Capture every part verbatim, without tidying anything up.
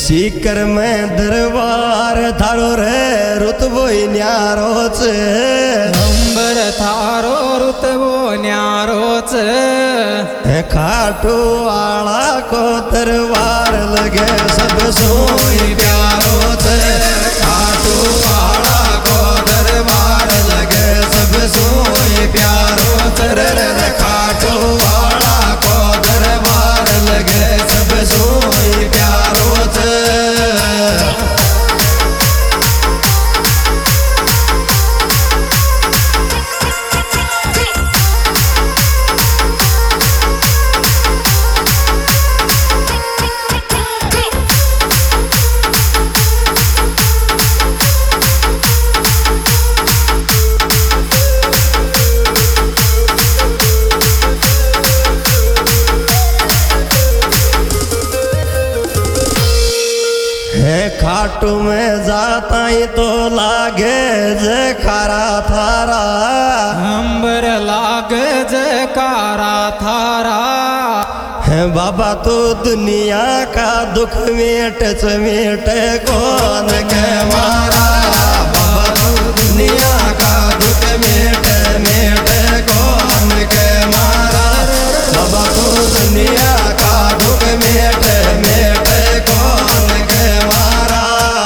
सीकर में दरबार थारो रे रुतबो न्यारो च अंबर थारो रुतबो न्यारो च खाटू आला को दरबार लगे सब सोई प्यारो च खाटू आला को दरबार लगे सब सोई प्यारो च रे खाटू आला को दरबार लगे सब सोई प्यारो च खाटू में जाता ही तो लागे जयकारा थारा अंबर लागे जयकारा थारा है बाबा तो दुनिया का दुख मेट चमेट कौन के मारा बाबा तो दुनिया का दुख मेट मेट कौन के मारा बाबा तो दुनिया का दुख मेट मेट कौन के मारा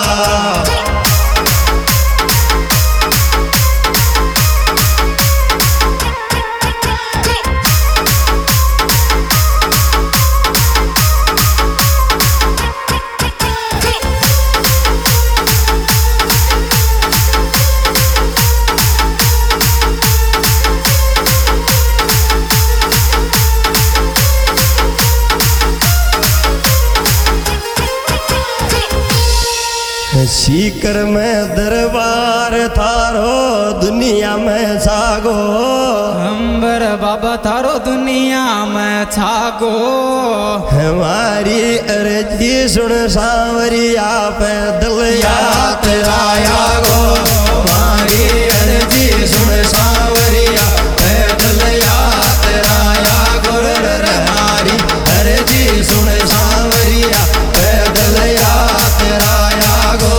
सीकर में दरबार थारो दुनिया में छागो अंबर बाबा थारो दुनिया में छागो हमारी अर्जी सुन सांवरिया पे दिल याद आया गो हमारी अर्जी सुन सांवरिया पे दिल याद आया गो हमारी अर्जी सुन सांवरिया पे दिल याद आया गो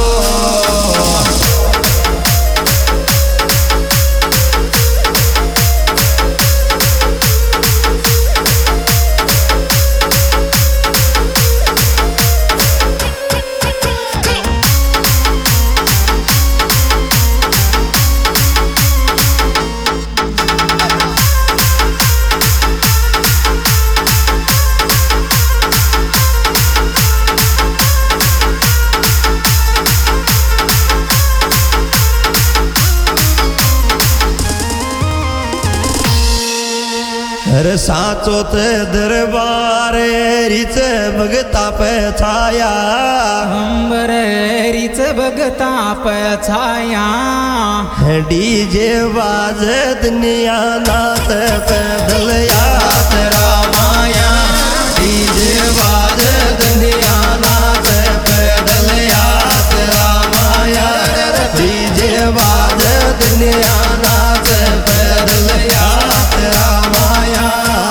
हर साचो ते दरबार रिच भगता पे छाया अंबर रिच भगता पे छाया डीजे बाज दुनिया नाच पे दल याद रामाया डीजे बाज दुनिया नाच पे दल याद रामाया डीजे बाज दुनिया नाच पे दल याद रामाया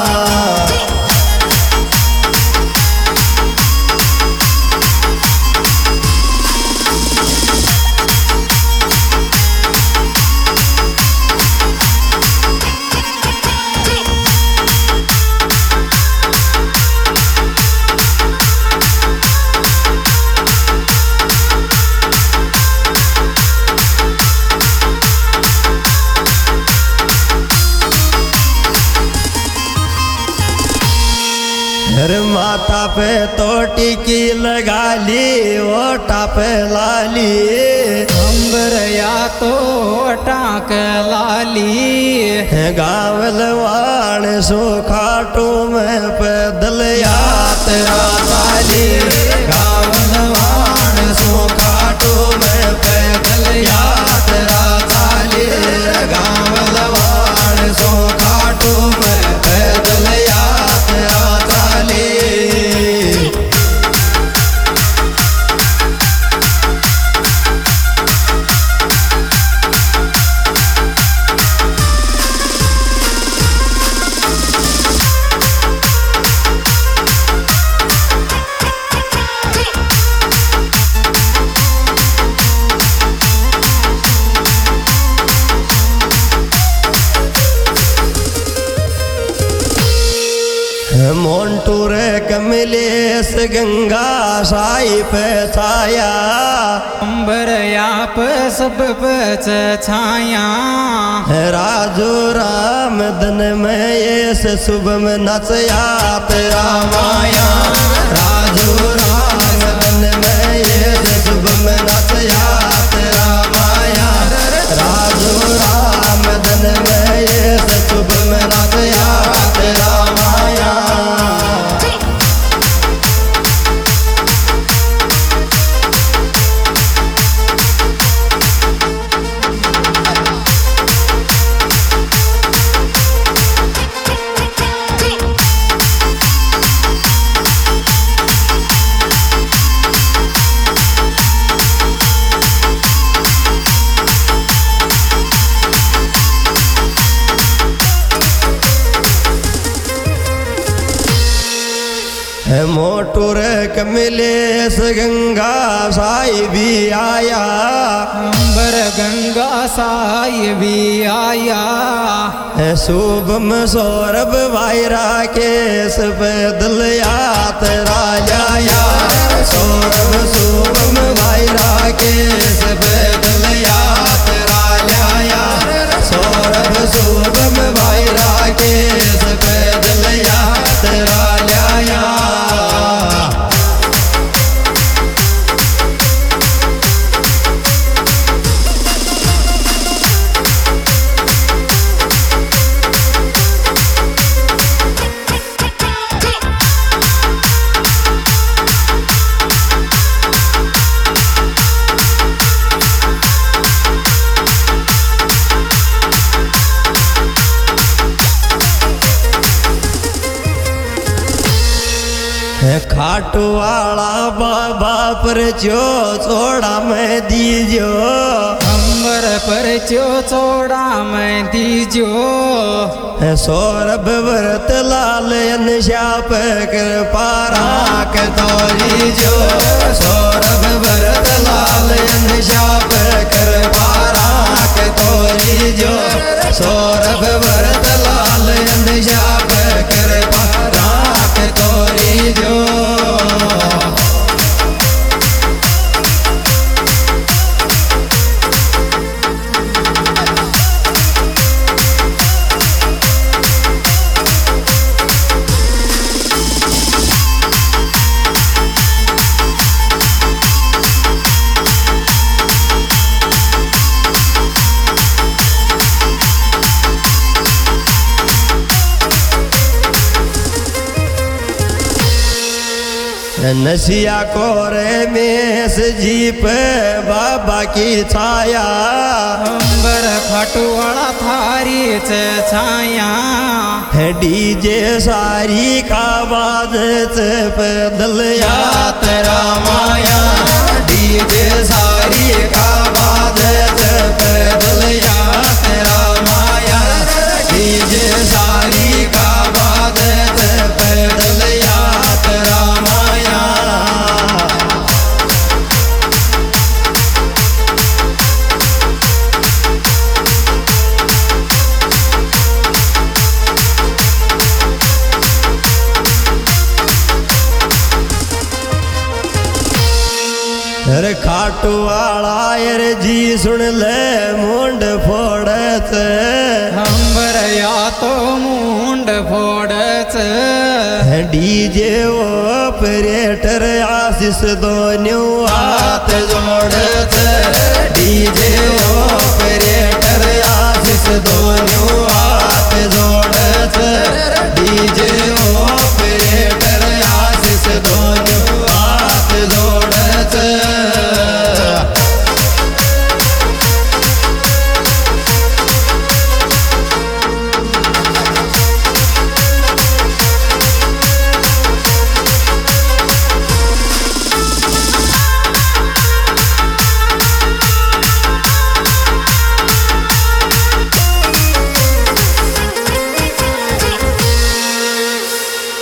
हर माथा पे तो टिकी लगा ली ओटा पे लाली अंबर या तो टाक लाली गावल वाण सो खाटू में पैदल यात्रा चाली गावल वाण सो खाटू में पैदल यात्रा चाली गावल वाण सो खाटू में पैदल यात्रा चाली कमलेश गंगा साई पे छाया अंबर याप सब पच छाया राजो राम धन में ये शुभम नचया तेरा माया राजो राम धन में ये शुभम नचया तेरा माया राजो राम धन में ये शुभम नचया तेरा माया मोटूर कमलेश गंगा साई भी आया अंबर गंगा साई भी आया शुभम सौरभ वायरा केस पे दलिया तेरा जाया सौरभ शुभम वायरा केस पे दलिया तेरा जाया सौरभ शुभम वायरा केस पे दलिया तेरा जाया खाटू वाला बाबा पर जो छोड़ा मैं दीजो अंबर पर जो छोड़ा मैं दीजो सौरभ व्रत लाल अनशाप कर पारा के तोरी जो सौरभ व्रत लाल अनशाप कर पारा के तोरी जो सौरभ व्रत लाल अनशाप कर पारा के तोरी जो नसिया कोरे में जीप बाबा की छाया अंबर खटुआड़ा थारी च छाया डीजे सारी का बाज पे दलिया तेरा माया डीजे सारी का बाज पे दलिया तेरा माया डीजे सारी का बाज पे दलिया तेरा माया अरे खाटू वाला यार जी सुन ले मुंड फोड़त अंबर या तो मुंड फोड़त डीजे ऑपरेटर आशीष दोनों हाथ जोड़त डीजे ऑपरेटर आशीष दोनों